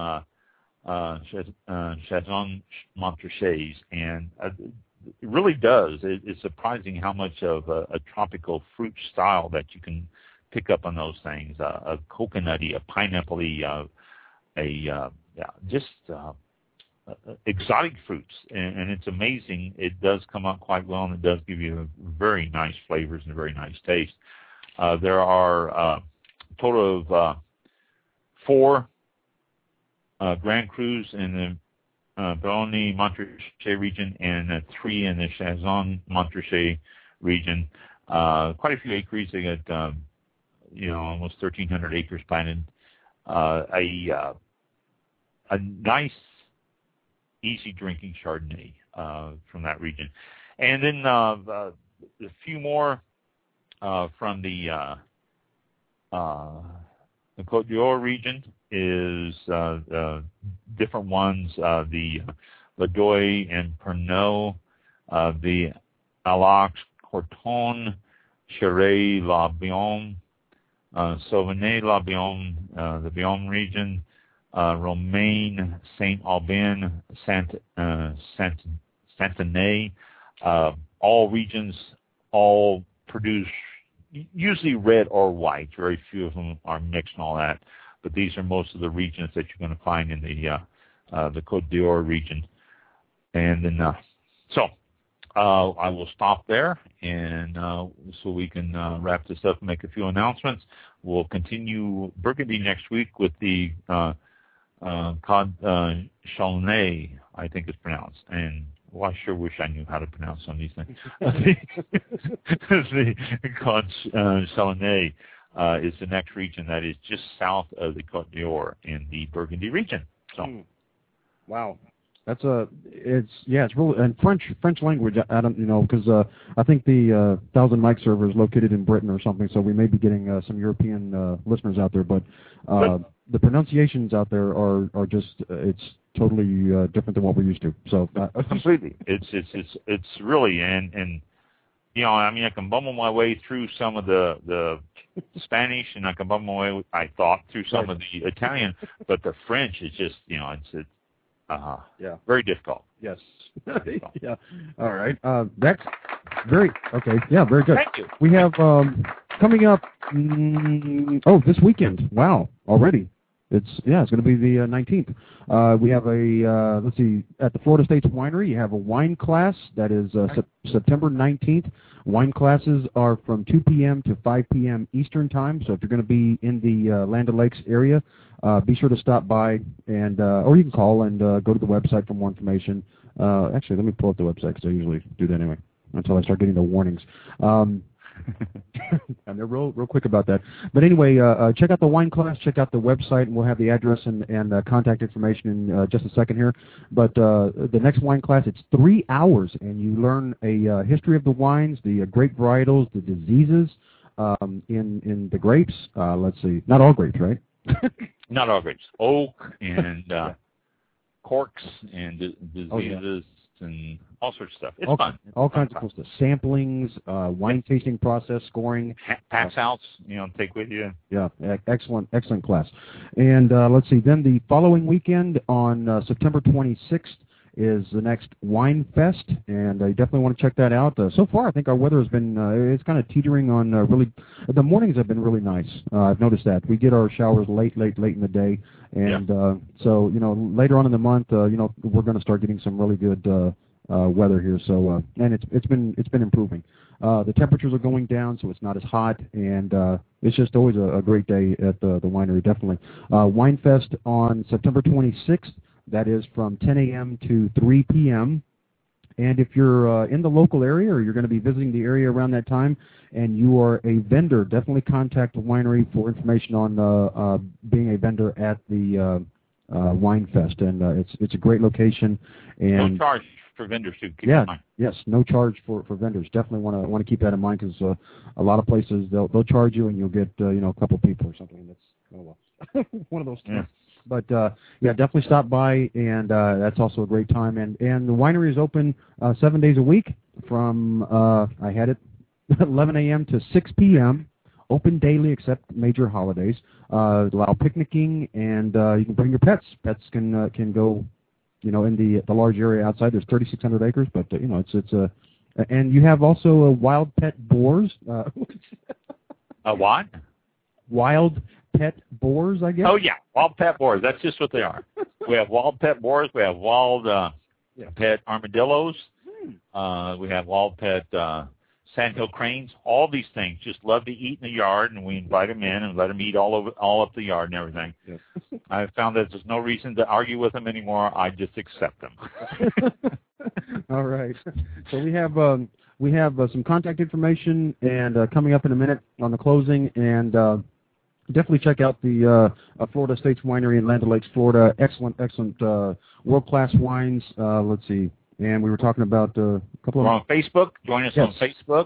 Chazon Montrachets, and it really does. It's surprising how much of a tropical fruit style that you can pick up on those things. A coconutty, a pineapple-y, exotic fruits, and it's amazing. It does come out quite well, and it does give you very nice flavors and a very nice taste. There are a total of 4 Grand Crus in the Brioni-Montrachet region and 3 in the Chazon-Montrachet region. Quite a few acres. They got almost 1,300 acres planted. A nice, easy drinking Chardonnay from that region, and then a few more from the Côte d'Or region is different ones. The Ladoy and Pernod, the Alax, Corton, Chéré, La Beaume, Sauvigny, La Beaume, the Beaume region, Romaine, Saint-Aubin, Santenay, all regions, all produce usually red or white. Very few of them are mixed and all that, but these are most of the regions that you're going to find in the Côte d'Or region. And then, I will stop there, and so we can wrap this up and make a few announcements. We'll continue Burgundy next week with the Cod Chalonnais, I think it's pronounced, and I sure wish I knew how to pronounce some of these things. The Cod Chalonnais is the next region that is just south of the Côte d'Or in the Burgundy region. So, wow, that's it's really, and French language. I don't, because I think the 1,000 mic server is located in Britain or something, so we may be getting some European listeners out there, but. The pronunciations out there are just it's totally different than what we're used to. So completely, it's really and I can bumble my way through some of the Spanish, and I can bumble my way, I thought, through some of the Italian, but the French is just it's very difficult. Yes. Yeah. All right. That's very okay. Yeah, very good. Thank you. We have coming up. This weekend. Wow, already. It's going to be the 19th. We have let's see, at the Florida States Winery, you have a wine class that is September 19th. Wine classes are from 2 p.m. to 5 p.m. Eastern Time. So if you're going to be in the Land O'Lakes area, be sure to stop by, and or you can call and go to the website for more information. Actually, let me pull up the website because I usually do that anyway until I start getting the warnings. And they're real quick about that. But anyway, check out the wine class, check out the website, and we'll have the address and contact information in just a second here. But the next wine class, it's 3 hours, and you learn a history of the wines, the grape varietals, the diseases in the grapes. Let's see, not all grapes, right? Not all grapes. Oak and corks and diseases. and all sorts of stuff. It's all, fun. All kinds of cool stuff. Samplings, wine tasting process, scoring. Pass outs, take with you. Yeah, excellent class. And let's see, then the following weekend on September 26th is the next Wine Fest, and you definitely want to check that out. So far, I think our weather has been, it's kind of teetering on really, the mornings have been really nice. I've noticed that. We get our showers late in the day, and so, later on in the month, we're going to start getting some really good weather here, so, and it's been improving. The temperatures are going down, so it's not as hot, and it's just always a great day at the winery, definitely. Wine Fest on September 26th. That is from 10 a.m. to 3 p.m. And if you're in the local area or you're going to be visiting the area around that time and you are a vendor, definitely contact the winery for information on being a vendor at the Wine Fest. And it's a great location. And no charge for vendors, too. Keep in mind. Yes, no charge for vendors. Definitely want to keep that in mind because a lot of places they'll charge you and you'll get a couple people or something. That's one of those things. Yeah. But, definitely stop by, and that's also a great time. And the winery is open 7 days a week from, 11 a.m. to 6 p.m., open daily except major holidays. Allow picnicking, and you can bring your pets. Pets can go, in the large area outside. There's 3,600 acres, but, it's and you have also wild pet boars. A what? Wild pet boars, I guess? Oh, yeah, wild pet boars. That's just what they are. We have wild pet boars. We have wild pet armadillos. We have wild pet sandhill cranes. All these things just love to eat in the yard, and we invite them in and let them eat all up the yard and everything. Yes. I've found that there's no reason to argue with them anymore. I just accept them. All right. So we have some contact information and coming up in a minute on the closing, and definitely check out the Florida Estates Winery in Land O'Lakes, Florida. Excellent world-class wines. Let's see. And we were talking about a couple of... We're on Facebook. Join us on Facebook.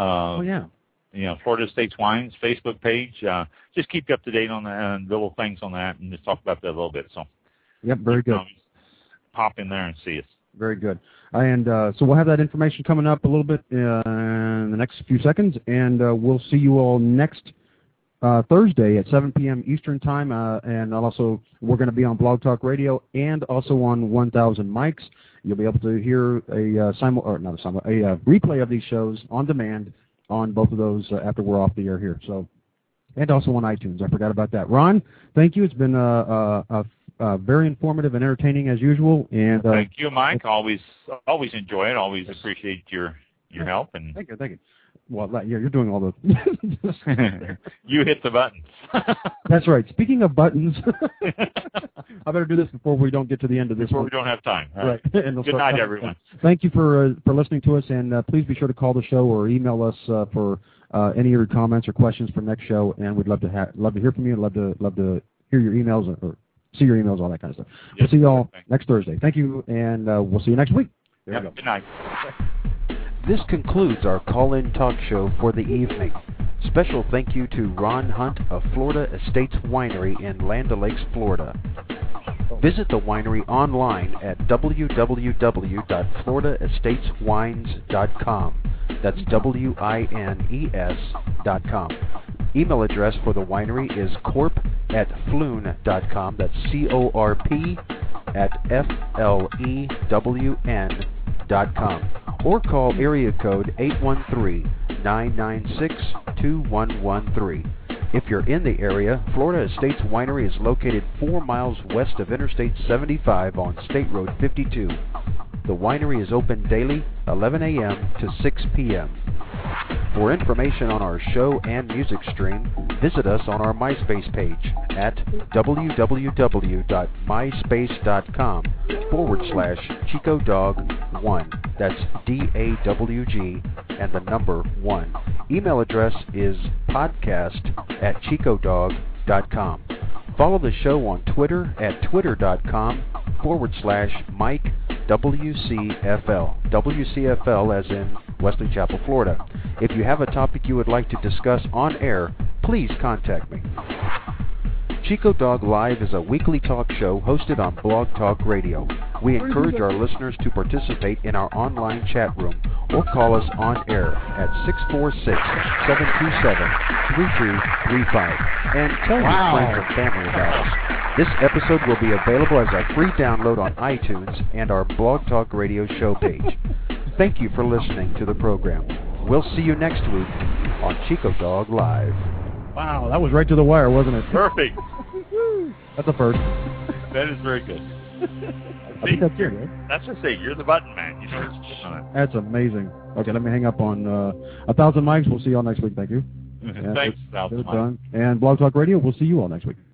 Florida Estates Wines Facebook page. Just keep you up to date on the little things on that and just talk about that a little bit. So, yep, very good. Pop in there and see us. Very good. And so we'll have that information coming up a little bit in the next few seconds, and we'll see you all next Thursday at 7 p.m. Eastern Time, and also we're going to be on Blog Talk Radio and also on 1000 Mics. You'll be able to hear a replay of these shows on demand on both of those after we're off the air here. So, and also on iTunes. I forgot about that. Ron, thank you. It's been very informative and entertaining as usual. And thank you, Mike. Always enjoy it. Always appreciate your help. And thank you. Well, you're doing all the... You hit the buttons. That's right. Speaking of buttons, I better do this before we don't get to the end of this. Before we don't have time. Right. Good night, everyone. Thank you for listening to us, and please be sure to call the show or email us for any of your comments or questions for next show, and we'd love to hear from you and love to hear your emails or see your emails, all that kind of stuff. Yes, we'll see you all next Thursday. Thank you, and we'll see you next week. There we go. Good night. This concludes our call-in talk show for the evening. Special thank you to Ron Hunt of Florida Estates Winery in Land O'Lakes, Florida. Visit the winery online at www.floridaestateswines.com. That's WINES.com. Email address for the winery is corp@flewn.com. That's CORP@FLEWN.com. Or call area code 813-996-2113. If you're in the area, Florida Estates Winery is located 4 miles west of Interstate 75 on State Road 52. The winery is open daily, 11 a.m. to 6 p.m. For information on our show and music stream, visit us on our MySpace page at www.myspace.com/ChicoDog1. That's DAWG and the number 1. Email address is podcast@ChicoDog.com. Follow the show on Twitter at twitter.com/Mike WCFL. WCFL as in Wesley Chapel, Florida. If you have a topic you would like to discuss on air, please contact me. Chico Dog Live is a weekly talk show hosted on Blog Talk Radio. We encourage our listeners to participate in our online chat room or call us on air at 646-727-3335 and tell your friends and family about us. This episode will be available as a free download on iTunes and our Blog Talk Radio show page. Thank you for listening to the program. We'll see you next week on Chico Dog Live. Wow, that was right to the wire, wasn't it? Perfect. That's a first. That is very good. I think that's good, right? That's just it. You're the button man. You know what's going on. That's amazing. Okay, let me hang up on 1,000 mics. We'll see you all next week. Thank you. Thanks, 1,000 mics. And Blog Talk Radio, we'll see you all next week.